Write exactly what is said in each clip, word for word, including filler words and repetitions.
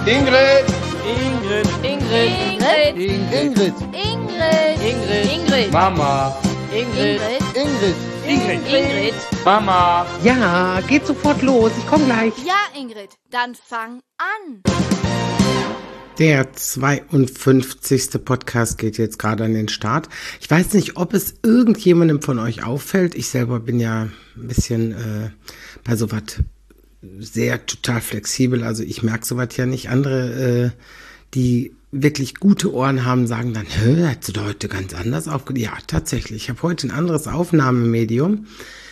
Ingrid. Ingrid. Ingrid. Ingrid. Ingrid. Ingrid. Ingrid. Mama. Ingrid. Ingrid. Ingrid. Ingrid. Mama. Ja, geht sofort los. Ich komme gleich. Ja, Ingrid, dann fang an. Der zweiundfünfzigste Podcast geht jetzt gerade an den Start. Ich weiß nicht, ob es irgendjemandem von euch auffällt. Ich selber bin ja ein bisschen äh, bei sowas sehr total flexibel. Also ich merke sowas ja nicht. Andere, äh, die wirklich gute Ohren haben, sagen dann, hä, hast du da heute ganz anders aufgenommen? Ja, tatsächlich. Ich habe heute ein anderes Aufnahmemedium.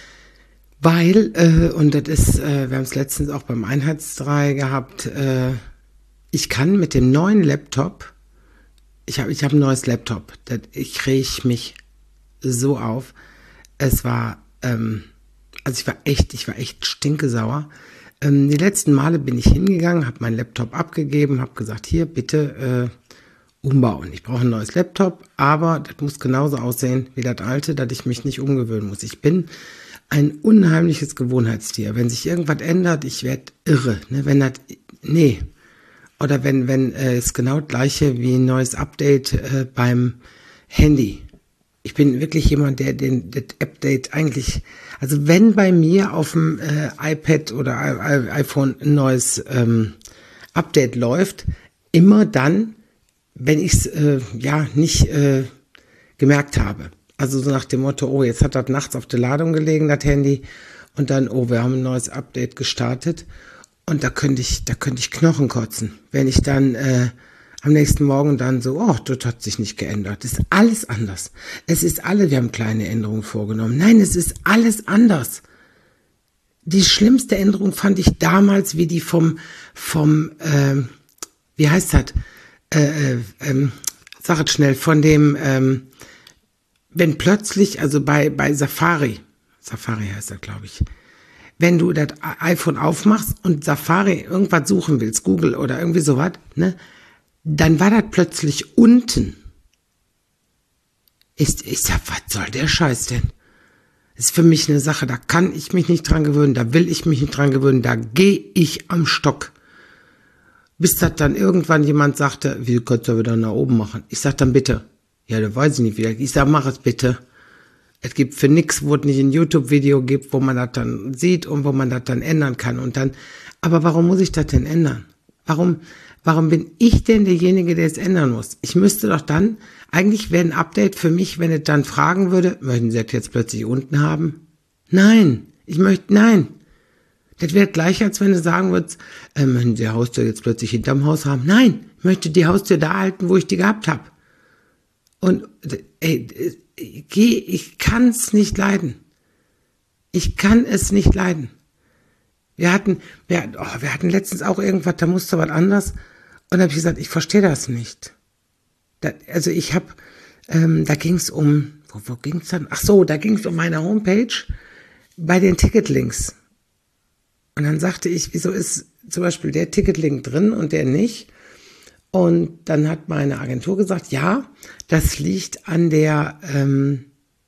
Weil, äh, und das ist, äh, wir haben es letztens auch beim Einheitsdrei gehabt, äh, ich kann mit dem neuen Laptop, ich habe ich hab ein neues Laptop, das, ich reg mich so auf. Es war, ähm, also ich war echt, ich war echt stinkesauer. Ähm, die letzten Male bin ich hingegangen, habe meinen Laptop abgegeben, habe gesagt, hier bitte äh, umbauen. Ich brauche ein neues Laptop, aber das muss genauso aussehen wie das alte, dass ich mich nicht umgewöhnen muss. Ich bin ein unheimliches Gewohnheitstier. Wenn sich irgendwas ändert, ich werde irre. Ne? Wenn das, nee. Oder wenn, wenn äh, es genau das gleiche wie ein neues Update äh, beim Handy. Ich bin wirklich jemand, der den das Update eigentlich, also wenn bei mir auf dem äh, iPad oder I- I- iPhone ein neues ähm, Update läuft, immer dann, wenn ich es äh, ja nicht äh, gemerkt habe. Also so nach dem Motto, oh, jetzt hat das nachts auf der Ladung gelegen, das Handy, und dann, oh, wir haben ein neues Update gestartet. Und da könnte ich, da könnte ich Knochen kotzen, wenn ich dann äh, am nächsten Morgen dann so, oh, das hat sich nicht geändert. Das ist alles anders. Es ist alle, wir haben kleine Änderungen vorgenommen. Nein, es ist alles anders. Die schlimmste Änderung fand ich damals, wie die vom, vom, ähm, wie heißt das? Äh, ähm, sag es schnell, von dem, ähm, wenn plötzlich, also bei, bei Safari, Safari heißt das, glaube ich, wenn du das iPhone aufmachst und Safari irgendwas suchen willst, Google oder irgendwie sowas, ne, dann war das plötzlich unten. Ich, ich sag, was soll der Scheiß denn? Ist für mich eine Sache, da kann ich mich nicht dran gewöhnen, da will ich mich nicht dran gewöhnen, da gehe ich am Stock. Bis das dann irgendwann jemand sagte, wie kannst du wieder nach oben machen? Ich sag dann bitte, ja, da weiß ich nicht wieder. Ich sag, mach es bitte. Es gibt für nix, wo es nicht ein YouTube-Video gibt, wo man das dann sieht und wo man das dann ändern kann. Und dann, aber warum muss ich das denn ändern? Warum, warum bin ich denn derjenige, der es ändern muss? Ich müsste doch dann, eigentlich wäre ein Update für mich, wenn es dann fragen würde, möchten Sie das jetzt plötzlich unten haben? Nein, ich möchte, nein. Das wäre gleich, als wenn du sagen würdest, äh, möchten Sie die Haustür jetzt plötzlich hinterm Haus haben? Nein, ich möchte die Haustür da halten, wo ich die gehabt habe. Und, ey, Geh, ich kann es nicht leiden. Ich kann es nicht leiden. Wir hatten, wir, oh, wir hatten letztens auch irgendwas, da musste was anders. Und da habe ich gesagt, ich verstehe das nicht. Da, also ich habe, ähm, da ging es um, wo, wo ging es dann? Ach so, da ging es um meine Homepage bei den Ticketlinks. Und dann sagte ich, wieso ist zum Beispiel der Ticketlink drin und der nicht? Und dann hat meine Agentur gesagt, ja, das liegt an der, ähm,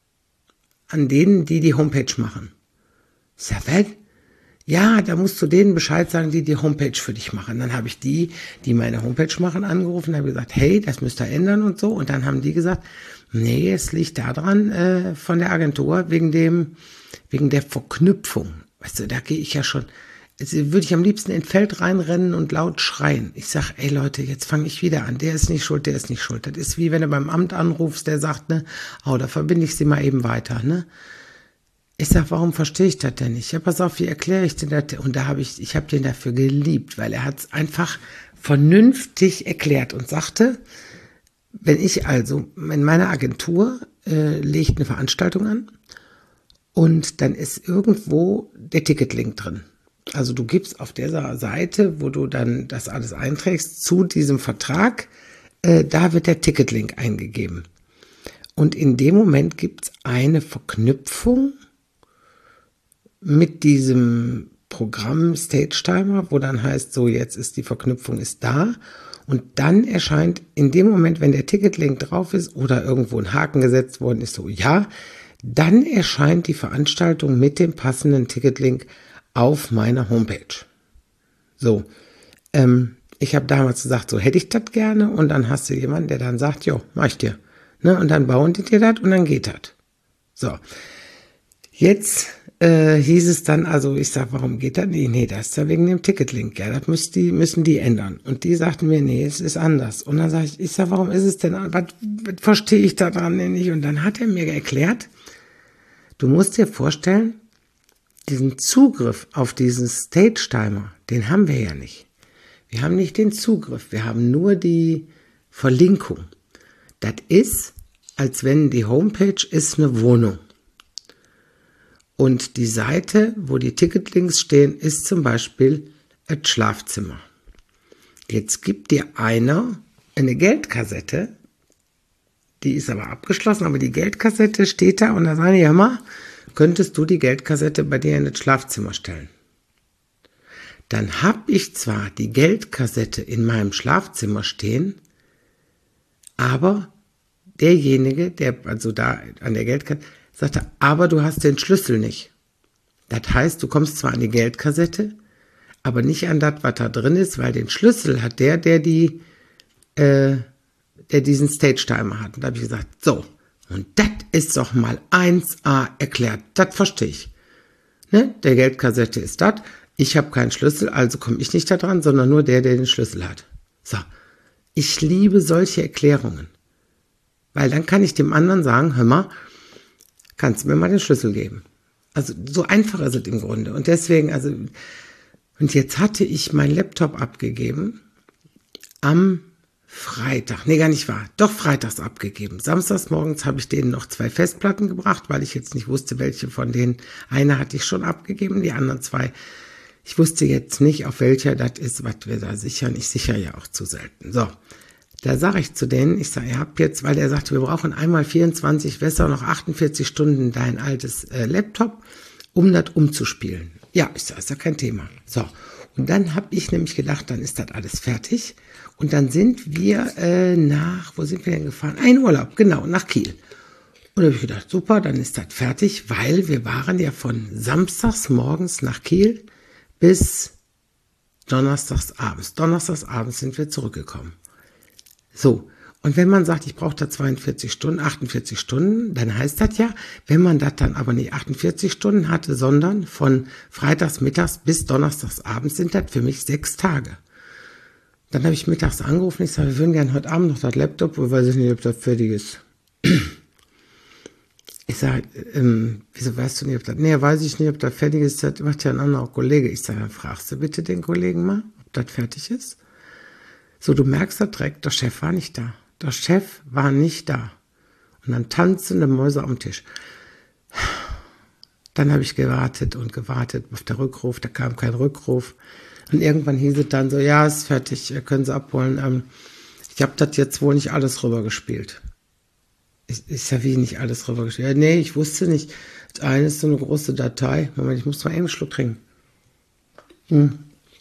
an denen, die die Homepage machen. Ich sag, was? Ja, da musst du denen Bescheid sagen, die die Homepage für dich machen. Dann habe ich die, die meine Homepage machen, angerufen, habe gesagt, hey, das müsst ihr ändern und so. Und dann haben die gesagt, nee, es liegt daran äh, von der Agentur wegen dem, wegen der Verknüpfung. Weißt du, da gehe ich ja schon. Jetzt würde ich am liebsten ins Feld reinrennen und laut schreien. Ich sag, ey Leute, jetzt fange ich wieder an. Der ist nicht schuld, der ist nicht schuld. Das ist wie wenn du beim Amt anrufst, der sagt, ne, oh, da verbinde ich sie mal eben weiter, ne. Ich sag, warum verstehe ich das denn nicht? Ja, pass auf, wie erkläre ich denn das? Und da habe ich, ich habe den dafür geliebt, weil er hat es einfach vernünftig erklärt und sagte, wenn ich also, in meiner Agentur äh, legt eine Veranstaltung an und dann ist irgendwo der Ticketlink drin. Also du gibst auf dieser Seite, wo du dann das alles einträgst, zu diesem Vertrag, äh, da wird der Ticketlink eingegeben. Und in dem Moment gibt es eine Verknüpfung mit diesem Programm StageTimer, wo dann heißt, so jetzt ist die Verknüpfung ist da. Und dann erscheint in dem Moment, wenn der Ticketlink drauf ist oder irgendwo ein Haken gesetzt worden ist, so ja, dann erscheint die Veranstaltung mit dem passenden Ticketlink auf meiner Homepage. So, ähm, ich habe damals gesagt, so hätte ich das gerne. Und dann hast du jemanden, der dann sagt, jo, mach ich dir. Ne? Und dann bauen die dir das und dann geht das. So, jetzt äh, hieß es dann, also ich sag, warum geht das nicht? Nee, das ist ja wegen dem Ticketlink. Ja, das müssen die, müssen die ändern. Und die sagten mir, nee, es ist anders. Und dann sage ich, ich sag, warum ist es denn, was, was verstehe ich da dran denn nicht? Und dann hat er mir erklärt, du musst dir vorstellen, diesen Zugriff auf diesen Stage-Timer, den haben wir ja nicht. Wir haben nicht den Zugriff, wir haben nur die Verlinkung. Das ist, als wenn die Homepage ist eine Wohnung. Und die Seite, wo die Ticketlinks stehen, ist zum Beispiel das Schlafzimmer. Jetzt gibt dir einer eine Geldkassette, die ist aber abgeschlossen, aber die Geldkassette steht da und da sage ich, ja mal, könntest du die Geldkassette bei dir in das Schlafzimmer stellen? Dann habe ich zwar die Geldkassette in meinem Schlafzimmer stehen, aber derjenige, der also da an der Geldkassette, sagte, aber du hast den Schlüssel nicht. Das heißt, du kommst zwar an die Geldkassette, aber nicht an das, was da drin ist, weil den Schlüssel hat der, der die, äh, der diesen Stage-Timer hat. Und da habe ich gesagt, so, und das ist doch mal eins a erklärt. Das verstehe ich. Ne? Der Geldkassette ist das. Ich habe keinen Schlüssel, also komme ich nicht da dran, sondern nur der, der den Schlüssel hat. So, ich liebe solche Erklärungen. Weil dann kann ich dem anderen sagen, hör mal, kannst du mir mal den Schlüssel geben? Also so einfach ist es im Grunde. Und deswegen, also, und jetzt hatte ich meinen Laptop abgegeben am Freitag, nee, gar nicht wahr, doch freitags abgegeben. Samstags morgens habe ich denen noch zwei Festplatten gebracht, weil ich jetzt nicht wusste, welche von denen. Eine hatte ich schon abgegeben, die anderen zwei, ich wusste jetzt nicht, auf welcher das ist, was wir da sichern. Ich sichere ja auch zu selten. So, da sage ich zu denen, ich sage, ihr habt jetzt, weil er sagte, wir brauchen einmal vierundzwanzig, besser noch achtundvierzig Stunden dein altes äh, Laptop, um das umzuspielen. Ja, ich sage, ist ja kein Thema. So, und dann habe ich nämlich gedacht, dann ist das alles fertig. Und dann sind wir äh, nach, wo sind wir denn gefahren? Ein Urlaub, genau, nach Kiel. Und da habe ich gedacht, super, dann ist das fertig, weil wir waren ja von samstags morgens nach Kiel bis donnerstags abends. Donnerstags abends sind wir zurückgekommen. So, und wenn man sagt, ich brauche da zweiundvierzig Stunden, achtundvierzig Stunden, dann heißt das ja, wenn man das dann aber nicht achtundvierzig Stunden hatte, sondern von freitags mittags bis donnerstags abends sind das für mich sechs Tage. Dann habe ich mittags angerufen, ich sage, wir würden gerne heute Abend noch das Laptop, wo weiß ich nicht, ob das fertig ist. Ich sage, ähm, wieso weißt du nicht, ob das, nee, weiß ich nicht, ob das fertig ist, das macht ja ein anderer Kollege. Ich sage, dann fragst du bitte den Kollegen mal, ob das fertig ist. So, du merkst das direkt, der Chef war nicht da. Der Chef war nicht da. Und dann tanzende Mäuse am Tisch. Dann habe ich gewartet und gewartet auf den Rückruf, da kam kein Rückruf. Und irgendwann hieß es dann so, ja, ist fertig, können Sie abholen. Ähm, ich habe das jetzt wohl nicht alles rübergespielt. Ich, ich sage, wie nicht alles rübergespielt? Ja, nee, ich wusste nicht. Das eine ist so eine große Datei. Moment, ich muss mal eben einen Schluck trinken. Hm.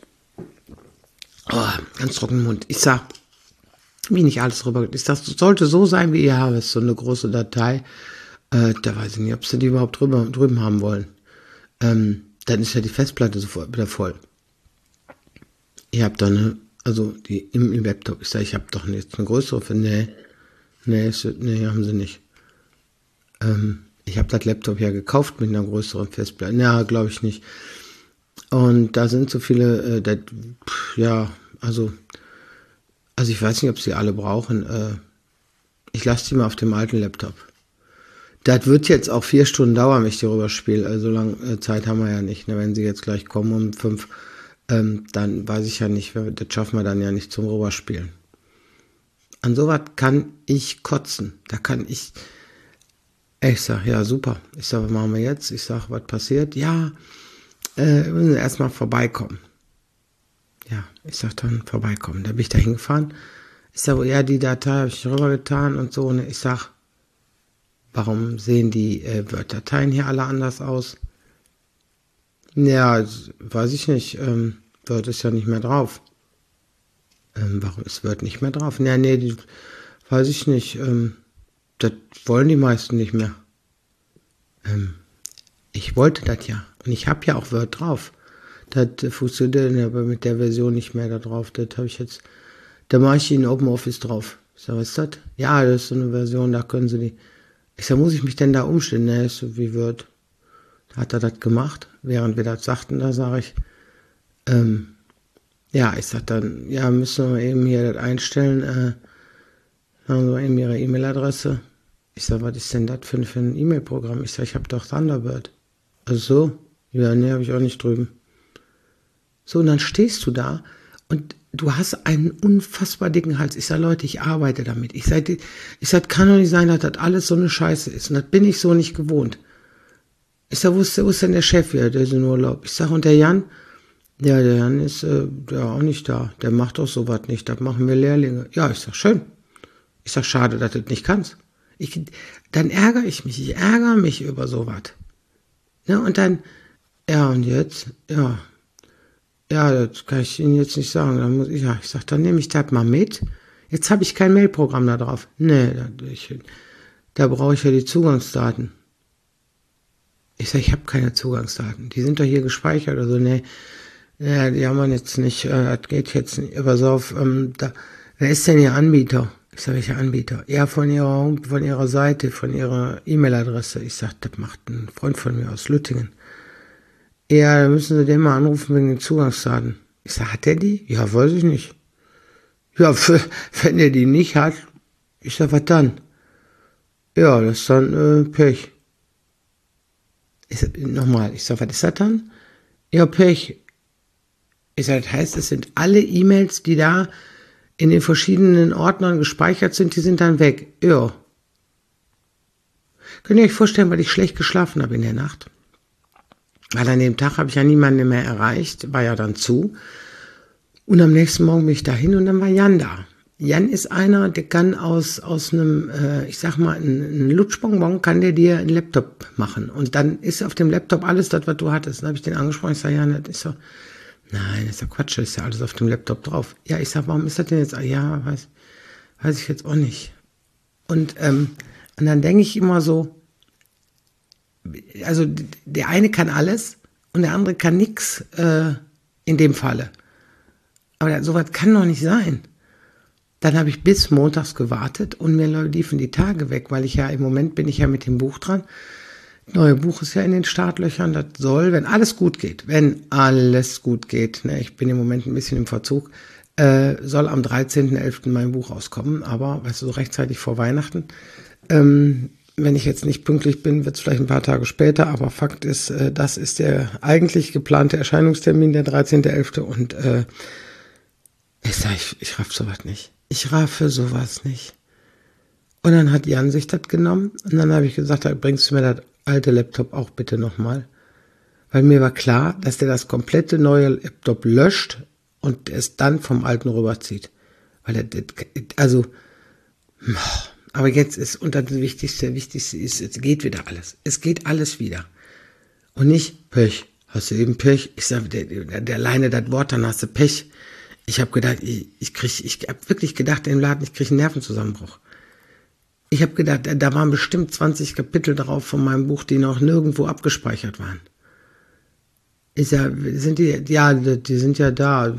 Oh, ganz trockenen Mund. Ich sag, wie nicht alles rüber. Ich sag, es sollte so sein, wie ihr habt. Es ist so eine große Datei. Äh, da weiß ich nicht, ob sie die überhaupt drüber, drüben haben wollen. Ähm, dann ist ja die Festplatte sofort wieder voll. Ihr habt da eine, also die im, im Laptop. Ich sage, ich habe doch jetzt eine größere für, nee, nee, nee, haben sie nicht. Ähm, ich habe das Laptop ja gekauft mit einer größeren Festplatte. Ja, glaube ich nicht. Und da sind so viele, äh, das, pff, ja, also, also ich weiß nicht, ob sie alle brauchen. Äh, ich lasse die mal auf dem alten Laptop. Das wird jetzt auch vier Stunden dauern, wenn ich die rüberspiele. Also so lange äh, Zeit haben wir ja nicht. Ne? Wenn sie jetzt gleich kommen um fünf, ähm, dann weiß ich ja nicht, das schaffen wir dann ja nicht zum Rüberspielen. An sowas kann ich kotzen. Da kann ich, ich sag, ja super. Ich sag, was machen wir jetzt? Ich sag, was passiert? Ja, äh, wir müssen erstmal vorbeikommen. Ja, ich sag dann vorbeikommen. Da bin ich da hingefahren. Ich sag, ja, die Datei habe ich rübergetan und so. Und ich sag, warum sehen die äh, Word-Dateien hier alle anders aus? Ja, weiß ich nicht. Ähm, Word ist ja nicht mehr drauf. Ähm, warum ist Word nicht mehr drauf? Ja, nee, die, weiß ich nicht. Ähm, das wollen die meisten nicht mehr. Ähm, ich wollte das ja. Und ich habe ja auch Word drauf. das funktioniert aber mit der Version nicht mehr da drauf. Das habe ich jetzt, da mache ich in Open Office drauf. Ich sag, was ist das? Ja, das ist so eine Version, da können Sie die. Ich sag, muss ich mich denn da umstellen? Ne, ist so wie Word. Da hat er das gemacht, während wir das sagten, da sage ich, ähm, ja, ich sag dann, ja, müssen wir eben hier das einstellen, äh, haben wir eben Ihre E-Mail-Adresse. Ich sag, was ist denn das für ein, für ein E-Mail-Programm? Ich sag, ich habe doch Thunderbird. Also so? Ja, ne, habe ich auch nicht drüben. So, und dann stehst du da und du hast einen unfassbar dicken Hals. Ich sag, Leute, ich arbeite damit. Ich sag, ich sag, kann doch nicht sein, dass das alles so eine Scheiße ist. Und das bin ich so nicht gewohnt. Ich sag, wo ist, wo ist denn der Chef hier? Der ist in Urlaub. Ich sag, und der Jan? Ja, der Jan ist äh, der auch nicht da. Der macht doch sowas nicht. Das machen wir Lehrlinge. Ja, ich sag, schön. Ich sag, schade, dass du das nicht kannst. Ich, dann ärgere ich mich. Ich ärgere mich über sowas. Ja, und dann, ja, und jetzt? Ja. Ja, das kann ich Ihnen jetzt nicht sagen. Dann muss ich, ja, ich sag, dann nehme ich das mal mit. Jetzt habe ich kein Mailprogramm da drauf. Nee, da, ich, da brauche ich ja die Zugangsdaten. Ich sag, ich habe keine Zugangsdaten. Die sind doch hier gespeichert oder so. Nee, ja, die haben wir jetzt nicht. Äh, das geht jetzt nicht. Pass auf, ähm, da, wer ist denn Ihr Anbieter? Ich sag, welcher Anbieter? Ja, von ihrer, von ihrer Seite, von ihrer E-Mail-Adresse. Ich sag, das macht ein Freund von mir aus Lüttingen. Ja, da müssen Sie den mal anrufen wegen den Zugangsdaten. Ich sag, hat der die? Ja, weiß ich nicht. Ja, für, wenn er die nicht hat, ich sag, was dann? Ja, das ist dann äh, Pech. Ich sag, nochmal, ich sag, was ist das dann? Ja, Pech. Ich sag, das heißt, es sind alle E-Mails, die da in den verschiedenen Ordnern gespeichert sind, die sind dann weg. Ja. Könnt ihr euch vorstellen, weil ich schlecht geschlafen habe in der Nacht? Weil an dem Tag habe ich ja niemanden mehr erreicht, war ja dann zu. Und am nächsten Morgen bin ich dahin und dann war Jan da. Jan ist einer, der kann aus, aus einem, äh, ich sag mal, ein Lutschbonbon, kann der dir einen Laptop machen. Und dann ist auf dem Laptop alles das, was du hattest. Dann habe ich den angesprochen, ich sage, Jan, das ist so, nein, das ist ja Quatsch, das ist ja alles auf dem Laptop drauf. Ja, ich sag, warum ist das denn jetzt? Ja, weiß, weiß ich jetzt auch nicht. Und, ähm, und dann denke ich immer so, also der eine kann alles und der andere kann nichts äh, in dem Falle. Aber sowas kann doch nicht sein. Dann habe ich bis montags gewartet und mir liefen die Tage weg, weil ich ja im Moment bin ich ja mit dem Buch dran. Das neue Buch ist ja in den Startlöchern. Das soll, wenn alles gut geht, wenn alles gut geht, ne, ich bin im Moment ein bisschen im Verzug, äh, soll am dreizehnten elften mein Buch rauskommen, aber weißt du, so rechtzeitig vor Weihnachten. Ähm, Wenn ich jetzt nicht pünktlich bin, wird es vielleicht ein paar Tage später, aber Fakt ist, äh, das ist der eigentlich geplante Erscheinungstermin, der dreizehnten elften Und äh, ich sage, ich, ich raff sowas nicht. Ich raffe sowas nicht. Und dann hat Jan sich das genommen und dann habe ich gesagt, da bringst du mir das alte Laptop auch bitte nochmal. Weil mir war klar, dass der das komplette neue Laptop löscht und es dann vom alten rüberzieht. Weil er, also, aber jetzt ist, und das Wichtigste, Wichtigste ist, es geht wieder alles. Es geht alles wieder. Und nicht Pech. Hast du eben Pech? Ich sage, der, der, der alleine das Wort, dann hast du Pech. Ich habe gedacht, ich, ich krieg, ich habe wirklich gedacht im Laden, ich kriege einen Nervenzusammenbruch. Ich habe gedacht, da waren bestimmt zwanzig Kapitel drauf von meinem Buch, die noch nirgendwo abgespeichert waren. Ich sag, sind die, ja, die sind ja da.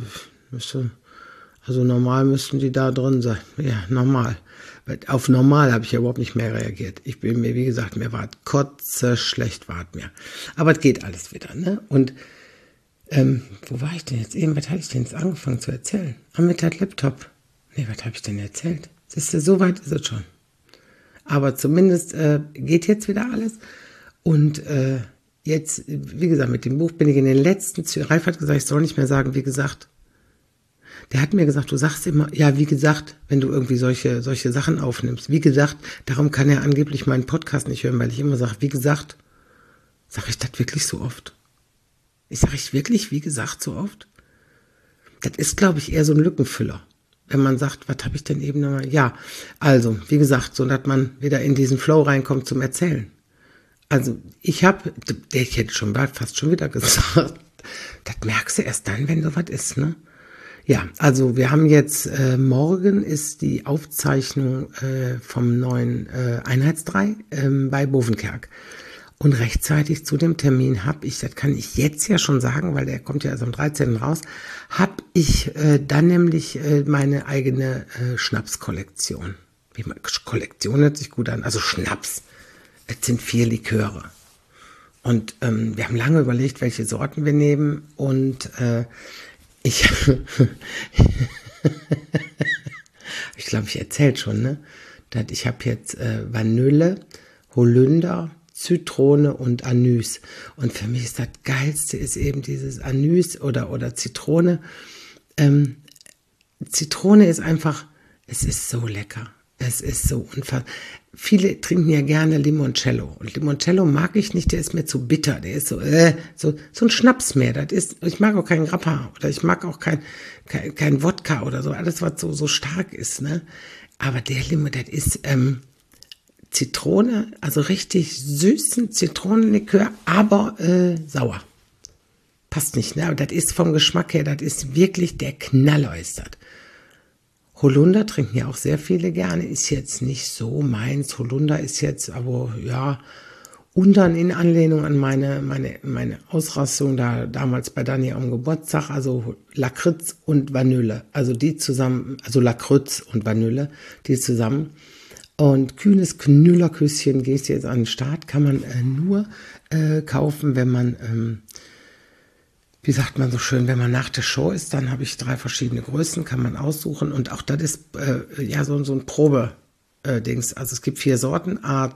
Also normal müssten die da drin sein. Ja, normal. Auf normal habe ich ja überhaupt nicht mehr reagiert. Ich bin mir, wie gesagt, mir war kotze schlecht, war es mir. Aber es geht alles wieder, ne? Und ähm, wo war ich denn jetzt eben? Was hatte ich denn jetzt angefangen zu erzählen? Am Mittag Laptop. Nee, was habe ich denn erzählt? Siehst du, so weit ist es schon. Aber zumindest äh, geht jetzt wieder alles. Und äh, jetzt, wie gesagt, mit dem Buch bin ich in den letzten Zügen. Ralf hat gesagt, ich soll nicht mehr sagen, wie gesagt. Der hat mir gesagt, du sagst immer, ja, wie gesagt, wenn du irgendwie solche, solche Sachen aufnimmst. Wie gesagt, darum kann er angeblich meinen Podcast nicht hören, weil ich immer sage, wie gesagt. Sag ich das wirklich so oft? Ich sage ich wirklich, wie gesagt, so oft? Das ist, glaube ich, eher so ein Lückenfüller. Wenn man sagt, was habe ich denn eben nochmal? Ja, also, wie gesagt, so dass man wieder in diesen Flow reinkommt zum Erzählen. Also, ich habe, ich hätte schon bald fast schon wieder gesagt, das merkst du erst dann, wenn sowas ist, ne? Ja, also wir haben jetzt, äh, morgen ist die Aufzeichnung äh, vom neuen äh, Einheitsdrei ähm, bei Bovenkerk. Und rechtzeitig zu dem Termin habe ich, das kann ich jetzt ja schon sagen, weil der kommt ja erst am dreizehnten raus, habe ich äh, dann nämlich äh, meine eigene äh, Schnapskollektion. Wie man, Kollektion hört sich gut an, also Schnaps. Es sind vier Liköre. Und ähm, wir haben lange überlegt, welche Sorten wir nehmen. Und äh, ich, ich glaube, ich erzählt schon, ne? dass ich habe jetzt äh, Vanille, Holunder, Zitrone und Anis. Und für mich ist das Geilste ist eben dieses Anis oder, oder Zitrone. Ähm, Zitrone ist einfach, es ist so lecker. Es ist so unfassbar. Viele trinken ja gerne Limoncello. Und Limoncello mag ich nicht, der ist mir zu bitter. Der ist so, äh, so, so ein Schnaps mehr. Das ist, ich mag auch keinen Grappa oder ich mag auch kein, kein, kein Wodka oder so. Alles, was so, so stark ist, ne? Aber der Limo, das ist, ähm, Zitrone, also richtig süßen Zitronenlikör, aber äh, sauer. Passt nicht, ne? Aber das ist vom Geschmack her, das ist wirklich der Knaller ist das. Holunder trinken ja auch sehr viele gerne, ist jetzt nicht so meins. Holunder ist jetzt aber, ja, und dann in Anlehnung an meine, meine, meine Ausrastung da damals bei Dani am Geburtstag, also Lakritz und Vanille, also die zusammen, also Lakritz und Vanille, die zusammen. Und kühnes Knüllerküsschen gehst jetzt an den Start, kann man äh, nur äh, kaufen, wenn man, ähm, wie sagt man so schön, wenn man nach der Show ist, dann habe ich drei verschiedene Größen, kann man aussuchen. Und auch das ist äh, ja so, so ein Probe-Dings. Also es gibt vier Sorten, A,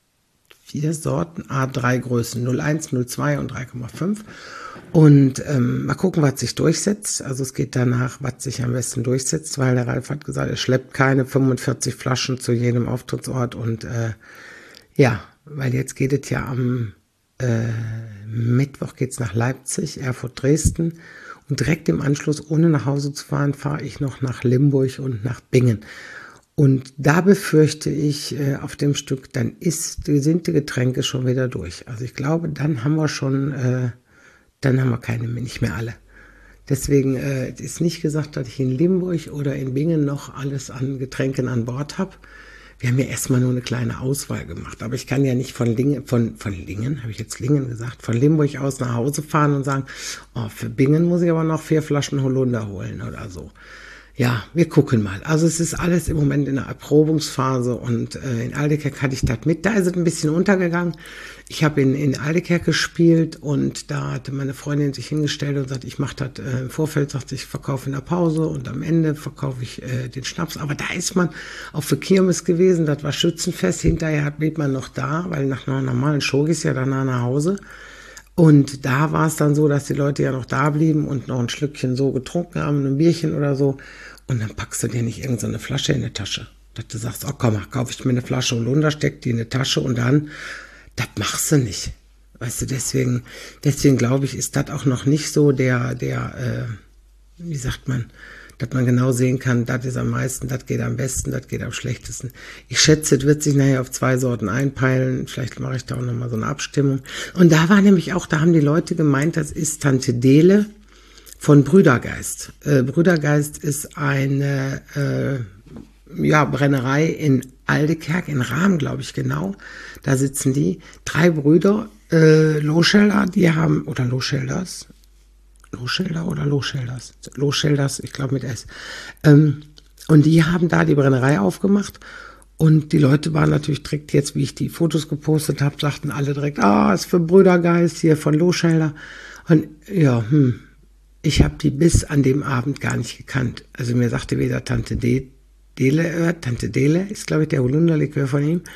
vier Sorten, A drei Größen, null Komma eins, null Komma zwei und drei Komma fünf. Und ähm, mal gucken, was sich durchsetzt. Also es geht danach, was sich am besten durchsetzt, weil der Ralf hat gesagt, er schleppt keine fünfundvierzig Flaschen zu jedem Auftrittsort. Und äh, ja, weil jetzt geht es ja am äh, Mittwoch geht's nach Leipzig, Erfurt, Dresden. Und direkt im Anschluss, ohne nach Hause zu fahren, fahre ich noch nach Limburg und nach Bingen. Und da befürchte ich äh, auf dem Stück, dann ist, sind die Getränke schon wieder durch. Also ich glaube, dann haben wir schon... Äh, dann haben wir keine mehr, nicht mehr alle. Deswegen äh, ist nicht gesagt, dass ich in Limburg oder in Bingen noch alles an Getränken an Bord habe. Wir haben ja erstmal nur eine kleine Auswahl gemacht. Aber ich kann ja nicht von Lingen, von, von Lingen, habe ich jetzt Lingen gesagt, von Limburg aus nach Hause fahren und sagen, oh, für Bingen muss ich aber noch vier Flaschen Holunder holen oder so. Ja, wir gucken mal. Also es ist alles im Moment in der Erprobungsphase und äh, in Aldekerk hatte ich das mit. Da ist es ein bisschen untergegangen. Ich habe in, in Aldekerk gespielt und da hatte meine Freundin sich hingestellt und sagt, ich mache das äh, im Vorfeld, sagt ich verkaufe in der Pause und am Ende verkaufe ich äh, den Schnaps. Aber da ist man auch für Kirmes gewesen, das war Schützenfest. Hinterher blieb man noch da, weil nach einer normalen Show gehst ja danach nach Hause. Und da war es dann so, dass die Leute ja noch da blieben und noch ein Schlückchen so getrunken haben, ein Bierchen oder so. Und dann packst du dir nicht irgendeine Flasche in die Tasche. Dass du sagst, oh komm, kaufe ich mir eine Flasche Holunder, steck die in die Tasche und dann, das machst du nicht. Weißt du, deswegen, deswegen glaube ich, ist das auch noch nicht so der, der, äh, wie sagt man, dass man genau sehen kann, das ist am meisten, das geht am besten, das geht am schlechtesten. Ich schätze, es wird sich nachher auf zwei Sorten einpeilen. Vielleicht mache ich da auch nochmal so eine Abstimmung. Und da war nämlich auch, da haben die Leute gemeint, das ist Tante Dele von Brüdergeist. Äh, Brüdergeist ist eine äh, ja, Brennerei in Aldekerk, in Rahm, glaube ich, genau. Da sitzen die. Drei Brüder, äh, Loscheller, die haben, oder Loschelders, Loschelder oder Loschelders? Loschelders, ich glaube mit S. Ähm, und die haben da die Brennerei aufgemacht. Und die Leute waren natürlich direkt jetzt, wie ich die Fotos gepostet habe, sagten alle direkt, ah, ist für Brüdergeist hier von Loschelder. Und ja, hm, ich habe die bis an dem Abend gar nicht gekannt. Also mir sagte weder Tante De Dele, äh, Tante Dele ist, glaube ich, der Holunderlikör von ihm.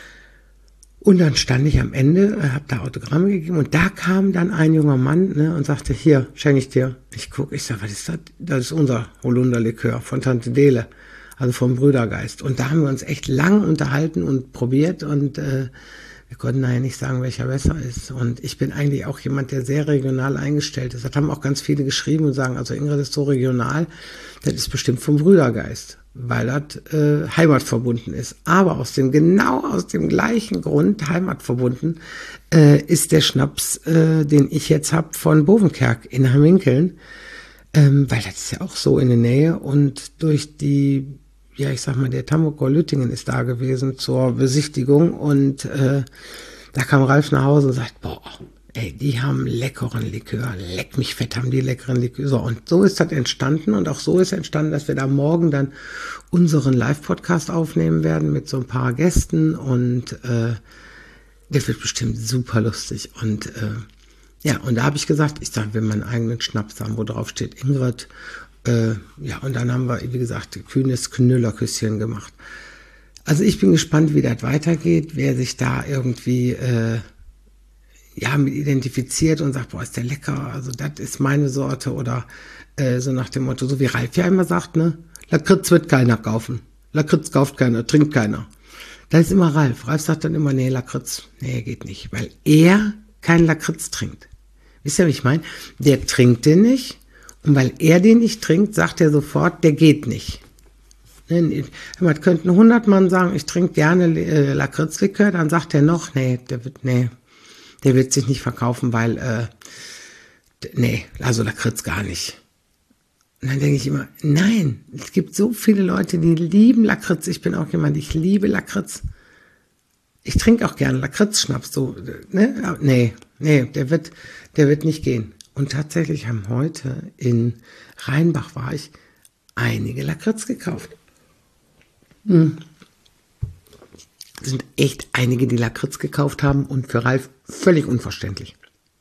Und dann stand ich am Ende, äh, habe da Autogramme gegeben und da kam dann ein junger Mann, ne, und sagte, hier, schenke ich dir. Ich gucke, ich sage, was ist das? Das ist unser Holunderlikör von Tante Dele, also vom Brüdergeist. Und da haben wir uns echt lang unterhalten und probiert und äh, wir konnten nachher nicht sagen, welcher besser ist. Und ich bin eigentlich auch jemand, der sehr regional eingestellt ist. Das haben auch ganz viele geschrieben und sagen, also Ingrid ist so regional, das ist bestimmt vom Brüdergeist, weil das äh, heimatverbunden ist. Aber aus dem genau aus dem gleichen Grund heimatverbunden äh, ist der Schnaps, äh, den ich jetzt habe von Bovenkerk in Hamminkeln, ähm, weil das ist ja auch so in der Nähe und durch die, ja ich sag mal, der Tambourgau Lüttingen ist da gewesen zur Besichtigung und äh, Da kam Ralf nach Hause und sagt, boah, ey, die haben leckeren Likör, leck mich fett, haben die leckeren Likör. So, und so ist das entstanden und auch so ist entstanden, dass wir da morgen dann unseren Live-Podcast aufnehmen werden mit so ein paar Gästen und äh, der wird bestimmt super lustig. Und äh, ja, und da habe ich gesagt, ich sage, wenn wir einen eigenen Schnaps haben, wo drauf steht Ingrid. Äh, ja, und dann haben wir, wie gesagt, kühnes Knüllerküsschen gemacht. Also ich bin gespannt, wie das weitergeht, wer sich da irgendwie äh, ja mit identifiziert und sagt, boah, ist der lecker, also das ist meine Sorte oder äh, so nach dem Motto, so wie Ralf ja immer sagt, ne, Lakritz wird keiner kaufen, Lakritz kauft keiner, trinkt keiner. Das ist immer Ralf. Ralf sagt dann immer, nee, Lakritz, nee, geht nicht, weil er keinen Lakritz trinkt. Wisst ihr, wie ich meine? Der trinkt den nicht und weil er den nicht trinkt, sagt er sofort, der geht nicht. Man könnten hundert Mann sagen, ich trinke gerne äh, Lakritzlikör, dann sagt er noch, nee, der wird, nee, der wird sich nicht verkaufen, weil, äh, nee, also Lakritz gar nicht. Und dann denke ich immer, nein, es gibt so viele Leute, die lieben Lakritz. Ich bin auch jemand, ich liebe Lakritz. Ich trinke auch gerne Lakritzschnaps, so, ne, nee, nee, der wird, der wird nicht gehen. Und tatsächlich haben heute in Rheinbach war ich einige Lakritz gekauft. Hm. Es sind echt einige, die Lakritz gekauft haben und für Ralf völlig unverständlich.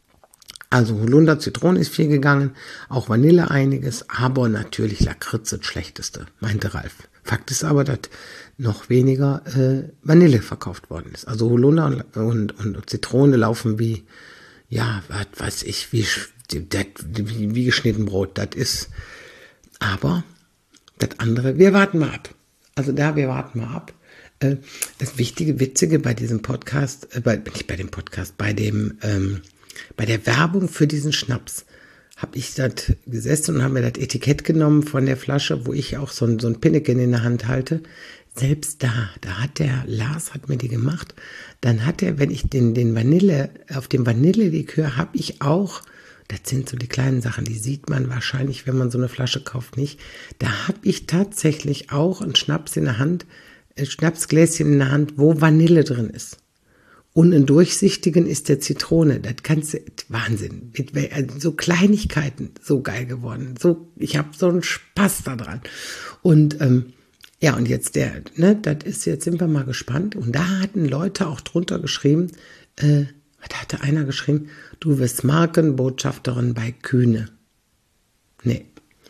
Also Holunder, Zitrone ist viel gegangen, auch Vanille einiges, aber natürlich Lakritz das Schlechteste, meinte Ralf. Fakt ist aber, dass noch weniger äh, Vanille verkauft worden ist. Also Holunder und, und, und Zitrone laufen wie, ja, was weiß ich, wie, das, wie, wie geschnitten Brot. Das ist, aber das andere, wir warten mal ab. Also da, wir warten mal ab. Äh, das Wichtige, Witzige bei diesem Podcast, äh, bei, nicht bei dem Podcast, bei dem, ähm, bei der Werbung für diesen Schnaps habe ich dort gesessen und habe mir das Etikett genommen von der Flasche, wo ich auch so ein, so ein Pinneken in der Hand halte. Selbst da, da hat der Lars, hat mir die gemacht, dann hat er, wenn ich den, den Vanille, auf dem Vanillelikör habe ich auch, das sind so die kleinen Sachen, die sieht man wahrscheinlich, wenn man so eine Flasche kauft, nicht. Da habe ich tatsächlich auch einen Schnaps in der Hand, ein Schnapsgläschen in der Hand, wo Vanille drin ist. Und einen durchsichtigen ist der Zitrone. Das kannst du, Wahnsinn. So Kleinigkeiten, so geil geworden. So, ich habe so einen Spaß daran. Und ähm, ja, und jetzt der, ne, das ist, jetzt sind wir mal gespannt. Und da hatten Leute auch drunter geschrieben, äh, da hatte einer geschrieben, du wirst Markenbotschafterin bei Kühne. Nee.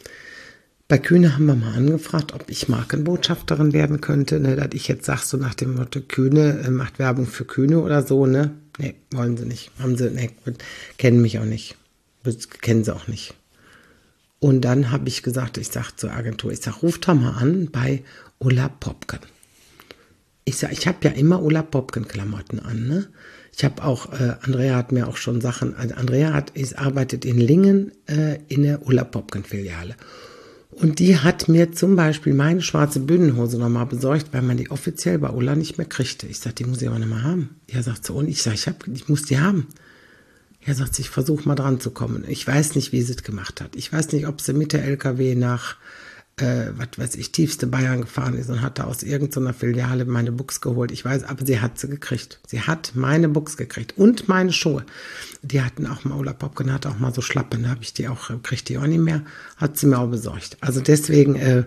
Bei Kühne haben wir mal angefragt, ob ich Markenbotschafterin werden könnte, ne, dass ich jetzt sage, so nach dem Motto, Kühne äh, macht Werbung für Kühne oder so, ne? Nee, wollen sie nicht. Haben sie, nee, kennen mich auch nicht. Das kennen sie auch nicht. Und dann habe ich gesagt, ich sage zur Agentur, ich sage, ruft doch mal an bei Ulla Popken. Ich sage, ich habe ja immer Ulla Popken Klamotten an, ne? Ich habe auch, äh, Andrea hat mir auch schon Sachen, also Andrea hat, ist, arbeitet in Lingen äh, in der Ulla Popken Filiale. Und die hat mir zum Beispiel meine schwarze Bühnenhose nochmal besorgt, weil man die offiziell bei Ulla nicht mehr kriegte. Ich sagte, die muss ich aber nicht mehr haben. Er sagt so, und ich sage, ich, hab, ich muss die haben. Er sagt, ich versuche mal dran zu kommen. Ich weiß nicht, wie sie es gemacht hat. Ich weiß nicht, ob sie mit der L K W nach, äh, was weiß ich, tiefste Bayern gefahren ist und hat da aus irgendeiner Filiale meine Buchs geholt. Ich weiß, aber sie hat sie gekriegt. Sie hat meine Buchs gekriegt und meine Schuhe. Die hatten auch mal, Ulla Popken hatte auch mal so Schlappen, da habe ich die auch, kriegt die auch nicht mehr, hat sie mir auch besorgt. Also deswegen, äh,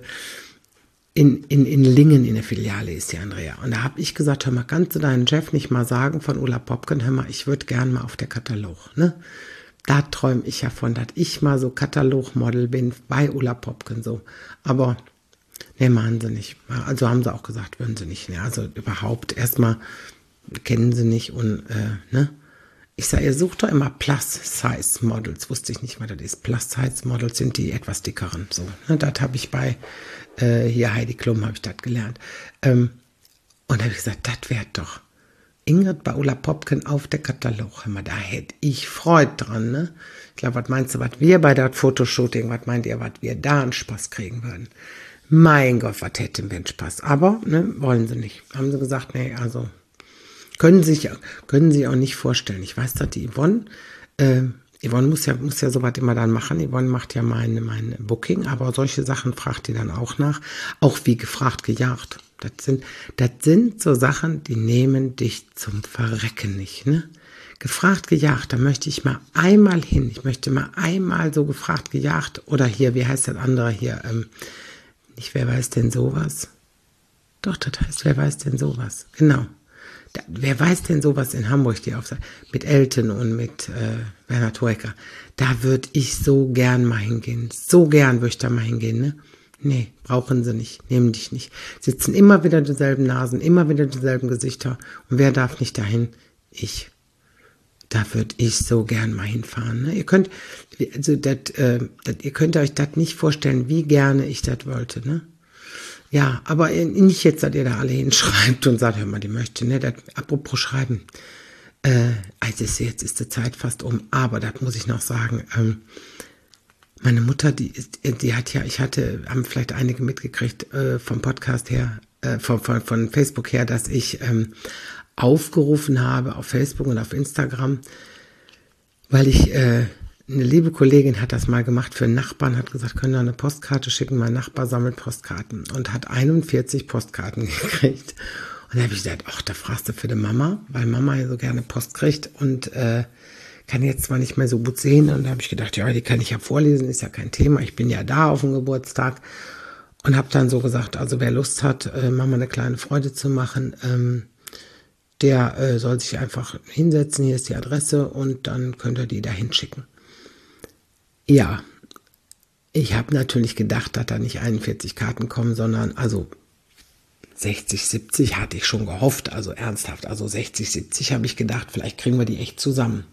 in, in, in Lingen in der Filiale ist die Andrea. Und da habe ich gesagt, hör mal, kannst du deinen Chef nicht mal sagen von Ulla Popken, hör mal, ich würde gern mal auf der Katalog, ne? Da träume ich ja von, dass ich mal so Katalogmodel bin bei Ulla Popken, so. Aber, ne, machen sie nicht. Also haben sie auch gesagt, würden sie nicht, ne? Also überhaupt, erstmal kennen sie nicht und, äh, ne? Ich sage, ihr sucht doch immer Plus-Size-Models. Wusste ich nicht, was das ist. Plus-Size-Models sind die etwas dickeren. So, ne, das habe ich bei äh, hier Heidi Klum habe ich das gelernt. Ähm, und da habe ich gesagt, das wäre doch Ingrid bei Ulla Popken auf der Katalog. Hör mal, da hätte ich Freude dran. Ne? Ich glaube, was meinst du, was wir bei der Fotoshooting, was meint ihr, was wir da einen Spaß kriegen würden? Mein Gott, was hätten wir einen Spaß. Aber ne, wollen sie nicht. Haben sie gesagt, nee, also Können Sie sich, können Sie auch nicht vorstellen. Ich weiß, dass die Yvonne, äh, Yvonne muss ja, muss ja sowas immer dann machen. Yvonne macht ja meine, meine Booking, aber solche Sachen fragt die dann auch nach. Auch wie gefragt, gejagt. Das sind, das sind so Sachen, die nehmen dich zum Verrecken nicht, ne? Gefragt, gejagt, da möchte ich mal einmal hin. Ich möchte mal einmal so gefragt, gejagt. Oder hier, wie heißt das andere hier? Ähm, nicht, wer weiß denn sowas? Doch, das heißt, wer weiß denn sowas? Genau. Da, wer weiß denn sowas in Hamburg, die Aufsage? Mit Elton und mit äh, Werner Thoecker. Da würde ich so gern mal hingehen. So gern würde ich da mal hingehen, ne? Nee, brauchen sie nicht, nehmen dich nicht. Sitzen immer wieder dieselben Nasen, immer wieder dieselben Gesichter. Und wer darf nicht dahin? Ich. Da würde ich so gern mal hinfahren. Ne? Ihr könnt, also dat, äh, dat, ihr könnt euch das nicht vorstellen, wie gerne ich das wollte. Ne? Ja, aber nicht jetzt, dass ihr da alle hinschreibt und sagt, hör mal, die möchte. Ne? Dat, apropos schreiben. Äh, also jetzt ist die Zeit fast um. Aber das muss ich noch sagen. Ähm, meine Mutter, die ist, die hat ja, ich hatte, haben vielleicht einige mitgekriegt äh, vom Podcast her, äh, von, von, von Facebook her, dass ich ähm, aufgerufen habe auf Facebook und auf Instagram, weil ich, äh, eine liebe Kollegin hat das mal gemacht für einen Nachbarn, hat gesagt, können wir eine Postkarte schicken, mein Nachbar sammelt Postkarten und hat einundvierzig Postkarten gekriegt. Und da habe ich gesagt, ach, da fragst du für die Mama, weil Mama ja so gerne Post kriegt und äh, kann jetzt zwar nicht mehr so gut sehen. Und da habe ich gedacht, ja, die kann ich ja vorlesen, ist ja kein Thema, ich bin ja da auf dem Geburtstag. Und habe dann so gesagt, also wer Lust hat, äh, Mama eine kleine Freude zu machen, ähm, der äh, soll sich einfach hinsetzen, hier ist die Adresse und dann könnt ihr die da hinschicken. Ja, ich habe natürlich gedacht, dass da nicht einundvierzig Karten kommen, sondern also sechzig, siebzig hatte ich schon gehofft, also ernsthaft, also sechzig, siebzig habe ich gedacht, vielleicht kriegen wir die echt zusammen.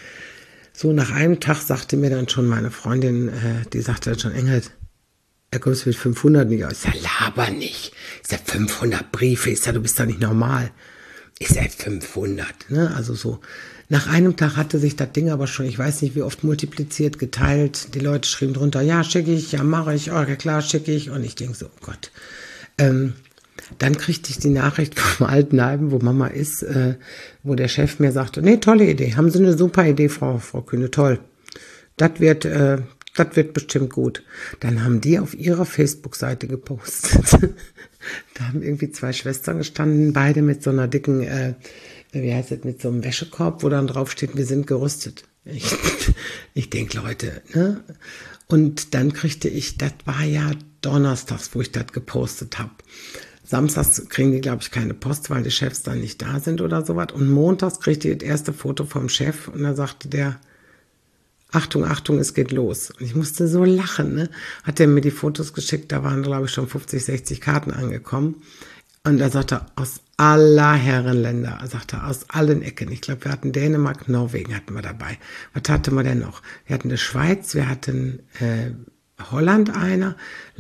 So, nach einem Tag sagte mir dann schon meine Freundin, äh, die sagte dann schon, Engelt, er kommt mit fünfhundert nicht aus. Ich sag, laber nicht. Ich sag, fünfhundert Briefe, ich sag, du bist doch nicht normal. Ich sag, fünfhundert, ne, also so. Nach einem Tag hatte sich das Ding aber schon, ich weiß nicht wie oft, multipliziert, geteilt. Die Leute schrieben drunter, ja, schicke ich, ja, mache ich, oh, ja klar, schicke ich. Und ich denke so, oh Gott. Ähm, dann kriegte ich die Nachricht vom Altenheim, wo Mama ist, äh, wo der Chef mir sagte, nee, tolle Idee, haben Sie eine super Idee, Frau, Frau Kühne, toll. Das wird, äh, das wird bestimmt gut. Dann haben die auf ihrer Facebook-Seite gepostet. Da haben irgendwie zwei Schwestern gestanden, beide mit so einer dicken, äh, wie heißt das, mit so einem Wäschekorb, wo dann drauf steht, wir sind gerüstet. Ich, ich denke, Leute, ne? Und dann kriegte ich, das war ja donnerstags, wo ich das gepostet habe. Samstags kriegen die, glaube ich, keine Post, weil die Chefs dann nicht da sind oder sowas. Und montags kriegte ich das erste Foto vom Chef und da sagte der, Achtung, Achtung, es geht los. Und ich musste so lachen, ne? Hat er mir die Fotos geschickt, da waren, glaube ich, schon fünfzig, sechzig Karten angekommen. Und er sagte, aus aller Herrenländer, er sagte, aus allen Ecken. Ich glaube, wir hatten Dänemark, Norwegen hatten wir dabei. Was hatten wir denn noch? Wir hatten die Schweiz, wir hatten äh, Holland einer,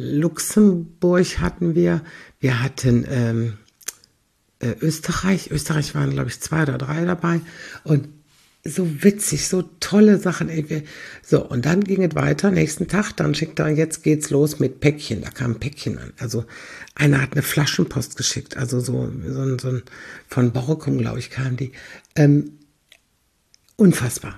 Luxemburg hatten wir, wir hatten ähm, äh, Österreich. Österreich waren, glaube ich, zwei oder drei dabei. Und so witzig, so tolle Sachen. Ey. So, und dann ging es weiter, nächsten Tag, dann schickt er, jetzt geht's los mit Päckchen. Da kam ein Päckchen an. Also einer hat eine Flaschenpost geschickt, also so, so, ein, so ein, von Borkum, glaube ich, kam die. Ähm, unfassbar.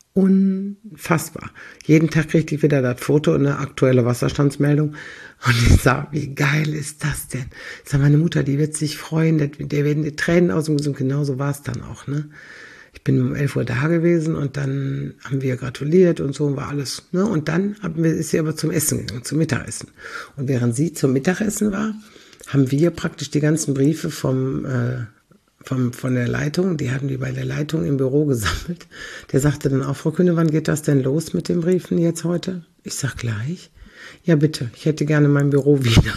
Unfassbar. Jeden Tag kriegte ich wieder das Foto und eine aktuelle Wasserstandsmeldung. Und ich sag, wie geil ist das denn? Ich sag, meine Mutter, die wird sich freuen, der werden die Tränen aus dem Gesicht. Genau so war es dann auch, ne? Ich bin um elf Uhr da gewesen und dann haben wir gratuliert und so war alles. Ne? Und dann haben wir, ist sie aber zum Essen gegangen, zum Mittagessen. Und während sie zum Mittagessen war, haben wir praktisch die ganzen Briefe vom, äh, vom, von der Leitung, die hatten die bei der Leitung im Büro gesammelt. Der sagte dann auch, Frau Kühne, wann geht das denn los mit den Briefen jetzt heute? Ich sag gleich. Ja bitte, ich hätte gerne mein Büro wieder.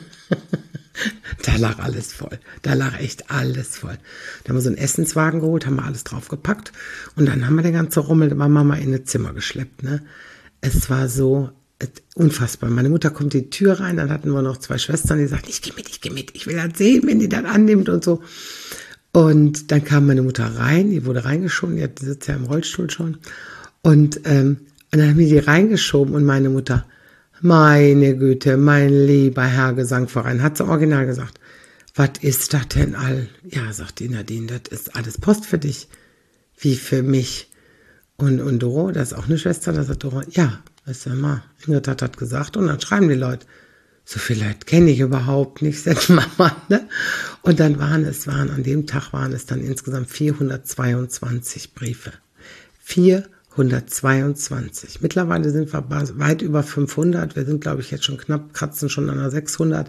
Da lag alles voll. Da lag echt alles voll. Da haben wir so einen Essenswagen geholt, haben wir alles draufgepackt und dann haben wir den ganzen Rummel der Mama in das Zimmer geschleppt. Ne? Es war so äh, unfassbar. Meine Mutter kommt in die Tür rein, dann hatten wir noch zwei Schwestern, die sagten, ich gehe mit, ich gehe mit, ich will das sehen, wenn die das annimmt und so. Und dann kam meine Mutter rein, die wurde reingeschoben, die sitzt ja im Rollstuhl schon. Und, ähm, und dann haben wir die reingeschoben und meine Mutter, meine Güte, mein lieber Herr Gesangverein, hat sie original gesagt, was ist das denn all? Ja, sagt die Nadine, das ist alles Post für dich, wie für mich. Und, und Doro, das ist auch eine Schwester, da sagt Doro, ja, weißt du mal, Ingrid hat das gesagt und dann schreiben die Leute, so viele Leute kenne ich überhaupt nicht, sagt Mama, ne? Und dann waren es, waren, an dem Tag waren es dann insgesamt vierhundertzweiundzwanzig Briefe. vierhundertzweiundzwanzig. Mittlerweile sind wir weit über fünfhundert. Wir sind, glaube ich, jetzt schon knapp, kratzen schon an der sechshundert.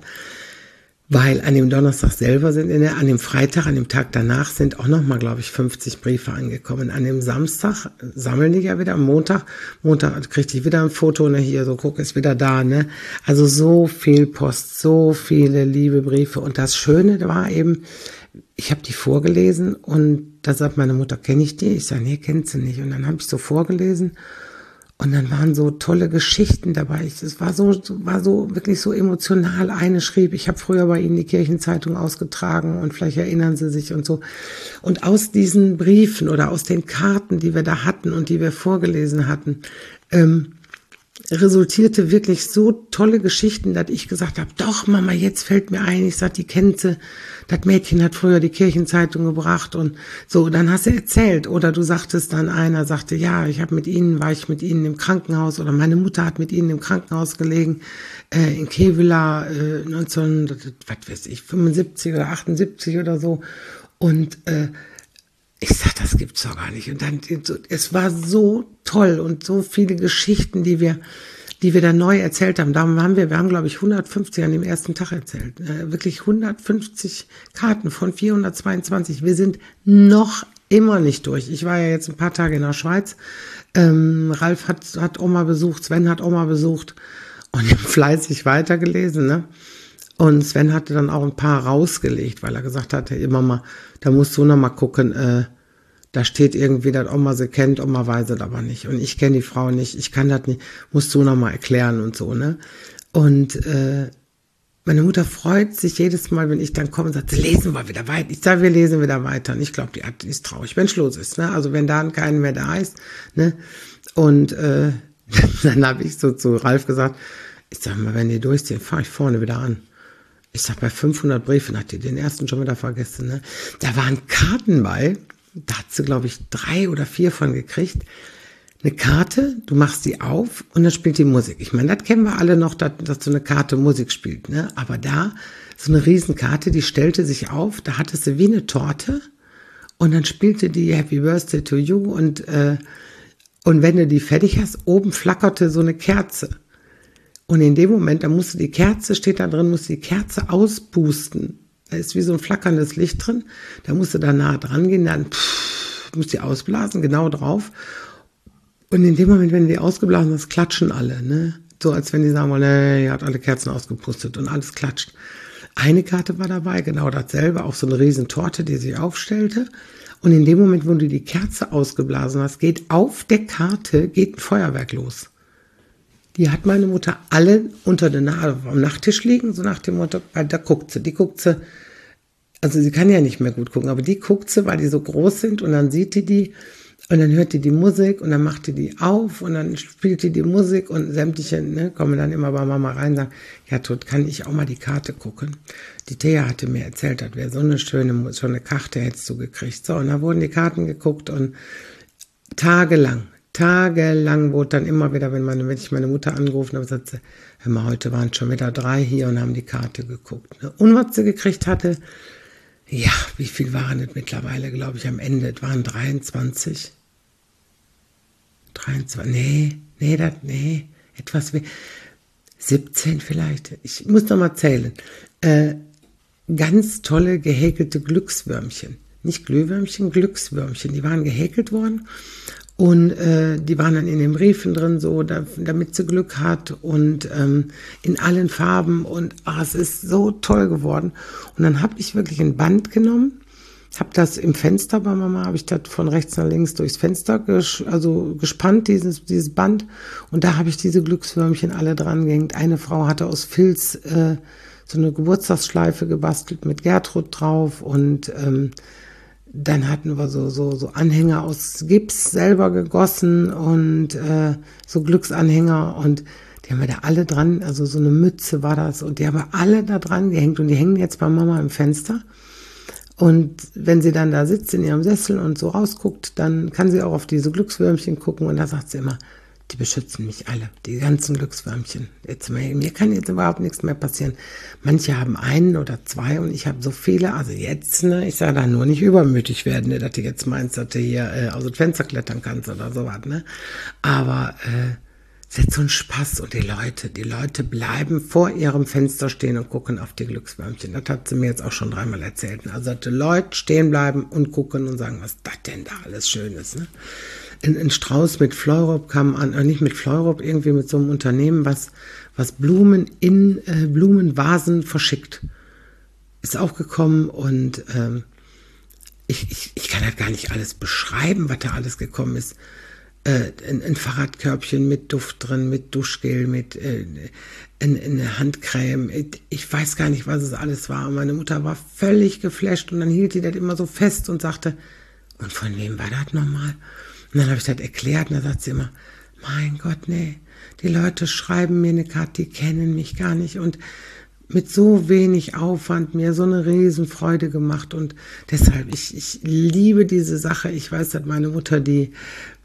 Weil an dem Donnerstag selber sind, in der, an dem Freitag, an dem Tag danach sind auch nochmal, glaube ich, fünfzig Briefe angekommen. An dem Samstag sammeln die ja wieder, am Montag, Montag kriegte ich wieder ein Foto, ne, hier, so, guck, ist wieder da, ne. Also so viel Post, so viele liebe Briefe. Und das Schöne war eben, ich habe die vorgelesen und da sagt meine Mutter, kenne ich die? Ich sage, nee, kennt sie nicht. Und dann habe ich so vorgelesen. Und dann waren so tolle Geschichten dabei. Es war so, war so wirklich so emotional. Eine schrieb, ich habe früher bei Ihnen die Kirchenzeitung ausgetragen und vielleicht erinnern Sie sich und so. Und aus diesen Briefen oder aus den Karten, die wir da hatten und die wir vorgelesen hatten, ähm, resultierte wirklich so tolle Geschichten, dass ich gesagt habe, doch Mama, jetzt fällt mir ein, ich sag, die kennt sie, das Mädchen hat früher die Kirchenzeitung gebracht und so, dann hast du erzählt oder du sagtest dann, einer sagte, ja, ich habe mit ihnen, war ich mit ihnen im Krankenhaus oder meine Mutter hat mit ihnen im Krankenhaus gelegen, äh, in Kevela, äh, neunzehn, was weiß ich, fünfundsiebzig oder achtundsiebzig oder so und äh, ich sag, das gibt's doch gar nicht. Und dann, es war so toll und so viele Geschichten, die wir, die wir da neu erzählt haben. Da haben wir, wir haben, glaube ich, hundertfünfzig an dem ersten Tag erzählt. Äh, wirklich hundertfünfzig Karten von vierhundertzweiundzwanzig. Wir sind noch immer nicht durch. Ich war ja jetzt ein paar Tage in der Schweiz. Ähm, Ralf hat, hat Oma besucht, Sven hat Oma besucht und ich habe fleißig weitergelesen, ne? Und Sven hatte dann auch ein paar rausgelegt, weil er gesagt hatte, immer mal, da musst du noch mal gucken, äh, da steht irgendwie, dass Oma sie kennt, Oma weiß es aber nicht. Und ich kenne die Frau nicht, ich kann das nicht, musst du noch mal erklären und so, ne? Und äh, meine Mutter freut sich jedes Mal, wenn ich dann komme und sagt, lesen wir wieder weiter. Ich sage, wir lesen wieder weiter. Und ich glaube, die, die ist traurig, wenn Schluss ist, ne? Also wenn da keinen mehr da ist, ne? Und äh, dann habe ich so zu Ralf gesagt, ich sag mal, wenn die durchziehen, fahre ich vorne wieder an. Ich sag, bei fünfhundert Briefen hat die den ersten schon wieder vergessen, ne? Da waren Karten bei, da hat sie, glaube ich, drei oder vier von gekriegt. Eine Karte, du machst die auf und dann spielt die Musik. Ich meine, das kennen wir alle noch, dass, dass so eine Karte Musik spielt, ne? Aber da, so eine Riesenkarte, die stellte sich auf, da hatte sie wie eine Torte und dann spielte die Happy Birthday to you und, äh, und wenn du die fertig hast, oben flackerte so eine Kerze. Und in dem Moment, da musst du die Kerze, steht da drin, musst du die Kerze auspusten. Da ist wie so ein flackerndes Licht drin. Da musst du da nah dran gehen, dann pff, musst du die ausblasen, genau drauf. Und in dem Moment, wenn du die ausgeblasen hast, klatschen alle, ne? So als wenn die sagen, nee, ihr habt alle Kerzen ausgepustet und alles klatscht. Eine Karte war dabei, genau dasselbe, auch so eine riesen Torte, die sich aufstellte. Und in dem Moment, wo du die Kerze ausgeblasen hast, geht auf der Karte, geht ein Feuerwerk los. Die hat meine Mutter alle unter der Nase am Nachttisch liegen, so nach dem Motto, weil da guckt sie, die guckt sie, also sie kann ja nicht mehr gut gucken, aber die guckt sie, weil die so groß sind und dann sieht die die und dann hört die die Musik und dann macht die die auf und dann spielt die die Musik und sämtliche, ne, kommen dann immer bei Mama rein und sagen, ja, tot, kann ich auch mal die Karte gucken? Die Thea hatte mir erzählt, das wäre so eine schöne, so eine Karte hättest du gekriegt. So, und da wurden die Karten geguckt und tagelang, Tagelang wurde dann immer wieder, wenn, meine, wenn ich meine Mutter angerufen habe, sagte sie, hör mal, heute waren schon wieder drei hier und haben die Karte geguckt. Ne? Und was sie gekriegt hatte, ja, wie viel waren es mittlerweile, glaube ich, am Ende? Es waren dreiundzwanzig. dreiundzwanzig, nee, nee, das, nee, etwas wie siebzehn vielleicht. Ich muss noch mal zählen. Äh, ganz tolle gehäkelte Glückswürmchen. Nicht Glühwürmchen, Glückswürmchen. Die waren gehäkelt worden. Und äh, die waren dann in den Briefen drin, so da, damit sie Glück hat und ähm, in allen Farben und ach, es ist so toll geworden. Und dann habe ich wirklich ein Band genommen, habe das im Fenster bei Mama, habe ich das von rechts nach links durchs Fenster ges also gespannt, dieses, dieses Band. Und da habe ich diese Glückswürmchen alle dran gehängt. Eine Frau hatte aus Filz äh, so eine Geburtstagsschleife gebastelt mit Gertrud drauf und ähm, dann hatten wir so, so, so Anhänger aus Gips selber gegossen und äh, so Glücksanhänger und die haben wir da alle dran, also so eine Mütze war das und die haben wir alle da dran gehängt und die hängen jetzt bei Mama im Fenster. Und wenn sie dann da sitzt in ihrem Sessel und so rausguckt, dann kann sie auch auf diese Glückswürmchen gucken und da sagt sie immer, die beschützen mich alle, die ganzen Glückswürmchen. Jetzt, mir kann jetzt überhaupt nichts mehr passieren. Manche haben einen oder zwei und ich habe so viele. Also jetzt, ne, ich sage da nur nicht übermütig werden, ne, dass du jetzt meinst, dass du hier äh, aus dem Fenster klettern kannst oder sowas. Ne? Aber äh, es ist so ein Spaß und die Leute, die Leute bleiben vor ihrem Fenster stehen und gucken auf die Glückswürmchen. Das hat sie mir jetzt auch schon dreimal erzählt. Also dass die Leute stehen bleiben und gucken und sagen, was das denn da alles Schönes. Ne? Ein, ein Strauß mit Fleurop kam an, äh, nicht mit Fleurop, irgendwie mit so einem Unternehmen, was, was Blumen in äh, Blumenvasen verschickt. Ist auch gekommen und ähm, ich, ich, ich kann halt gar nicht alles beschreiben, was da alles gekommen ist. Äh, ein, ein Fahrradkörbchen mit Duft drin, mit Duschgel, mit äh, in, in eine Handcreme. Ich, ich weiß gar nicht, was es alles war. Und meine Mutter war völlig geflasht und dann hielt die das immer so fest und sagte, und von wem war das nochmal? Und dann habe ich das erklärt und dann sagt sie immer, mein Gott, nee, die Leute schreiben mir eine Karte, die kennen mich gar nicht und mit so wenig Aufwand mir so eine Riesenfreude gemacht und deshalb, ich, ich liebe diese Sache. Ich weiß, dass meine Mutter die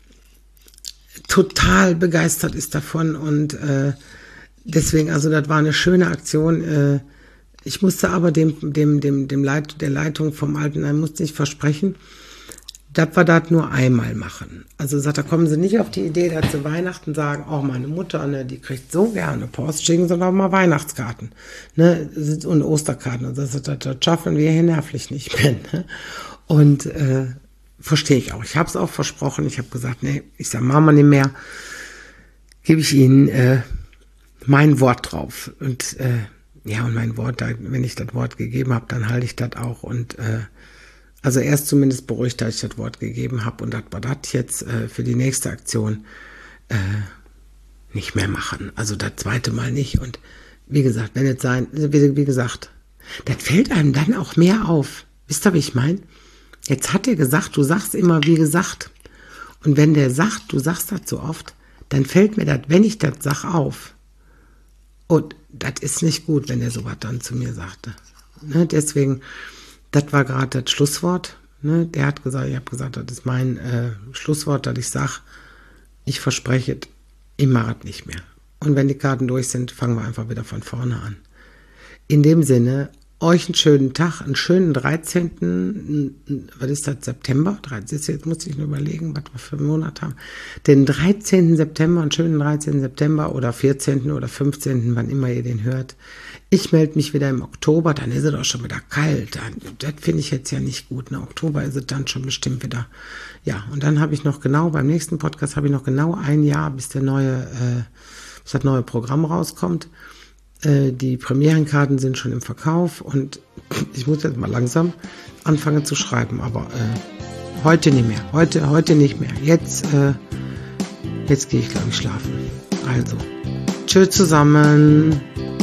total begeistert ist davon und äh, deswegen, also das war eine schöne Aktion. Äh, ich musste aber dem, dem, dem, dem Leit, der Leitung vom Altenheim musste ich versprechen, dass wir das nur einmal machen. Also sagt, da kommen sie nicht auf die Idee, dass sie Weihnachten sagen, auch meine Mutter, ne, die kriegt so gerne Post, schicken sie doch mal Weihnachtskarten, ne, und Osterkarten. Und das, das, das schaffen wir hier nervlich nicht mehr. Ne? Und äh, verstehe ich auch. Ich habe es auch versprochen. Ich habe gesagt, nee, ich sage, machen wir nicht mehr. Gebe ich Ihnen äh, mein Wort drauf. Und äh, ja, und mein Wort, wenn ich das Wort gegeben habe, dann halte ich das auch. Und äh, also er ist zumindest beruhigt, dass ich das Wort gegeben habe. Und das war das jetzt äh, für die nächste Aktion äh, nicht mehr machen. Also das zweite Mal nicht. Und wie gesagt, wenn jetzt sein, wie, wie gesagt, das fällt einem dann auch mehr auf. Wisst ihr, wie ich meine? Jetzt hat er gesagt, du sagst immer, wie gesagt. Und wenn der sagt, du sagst das so oft, dann fällt mir das, wenn ich das sag, auf. Und das ist nicht gut, wenn er sowas dann zu mir sagte. Ne, deswegen, das war gerade das Schlusswort. Ne, der hat gesagt, ich habe gesagt, das ist mein äh, Schlusswort, dass ich sage, ich verspreche, ich mache es nicht mehr. Und wenn die Karten durch sind, fangen wir einfach wieder von vorne an. In dem Sinne, euch einen schönen Tag, einen schönen dreizehnten Was ist das, September? Jetzt muss ich nur überlegen, was wir für einen Monat haben. Den dreizehnten September, einen schönen dreizehnten September oder vierzehnten oder fünfzehnten wann immer ihr den hört. Ich melde mich wieder im Oktober, dann ist es auch schon wieder kalt. Das finde ich jetzt ja nicht gut. Im Oktober ist es dann schon bestimmt wieder. Ja, und dann habe ich noch genau, beim nächsten Podcast habe ich noch genau ein Jahr, bis der neue, äh, bis das neue Programm rauskommt. Die Premierenkarten sind schon im Verkauf und ich muss jetzt mal langsam anfangen zu schreiben, aber äh, heute nicht mehr, heute, heute nicht mehr. Jetzt, äh, jetzt gehe ich, glaube ich, schlafen. Also, tschüss zusammen.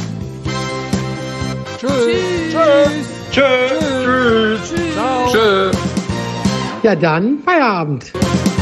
Tschüss. Tschüss. Tschüss. Tschüss. Ciao. Tschüss. Ja dann, Feierabend.